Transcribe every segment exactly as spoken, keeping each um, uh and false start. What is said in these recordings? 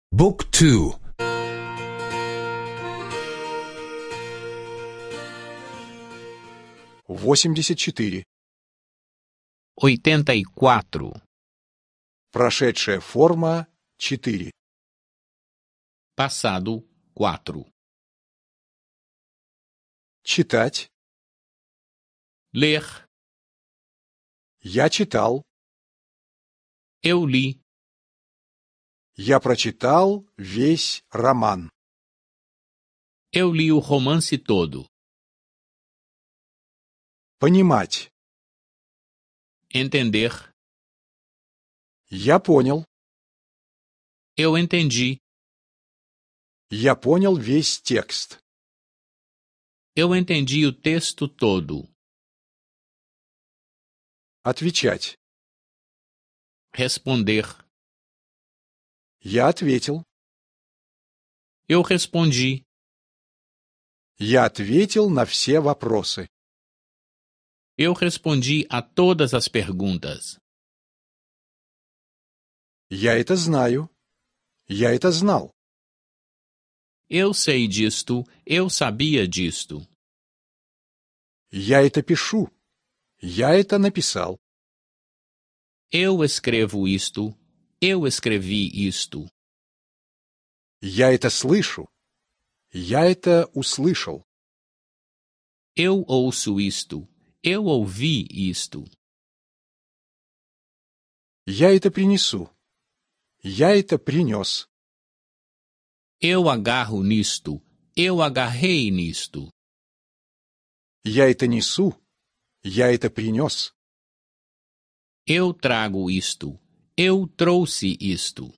بوك تو. восемьдесят четыре. oitenta e quatro. Прошедшая форма четыре. Passado quatro. Читать. Ler. Я читал. Eu li. Я прочитал весь роман. Eu li o romance todo. Понимать. Entender. Я понял. Eu entendi. Я понял весь текст. Eu entendi o texto todo. Отвечать. Responder. Я ответил. Eu respondi. Я ответил на все вопросы. Eu respondi a todas as perguntas. Я это знаю. Я это знал. Eu sei disto. Eu sabia disto. Я это пишу. Я это написал. Eu escrevo isto. Eu escrevi isto. Я это слышу. Я это услышал. Eu ouço isto. Eu ouvi isto. Я это принесу. Я это принес. Eu agarro nisto. Eu agarrei nisto. Я это несу. Я это принес. Eu trago isto. Eu trouxe isto.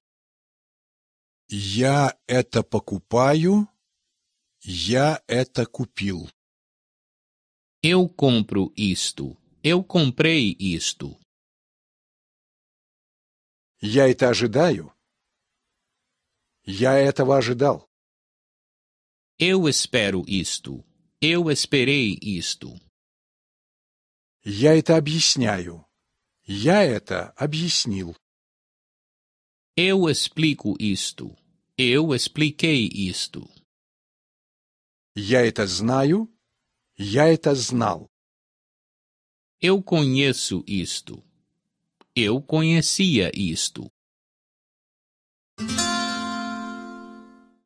Я это покупаю. Я это купил. Eu compro isto. Eu comprei isto. Я это ожидаю. Я этого ожидал. Eu espero isto. Eu esperei isto. Я это объясняю. Я это объяснил. Eu explico isto. Eu expliquei isto. Я это знаю. Я это знал. Eu conheço isto. Eu conhecia isto.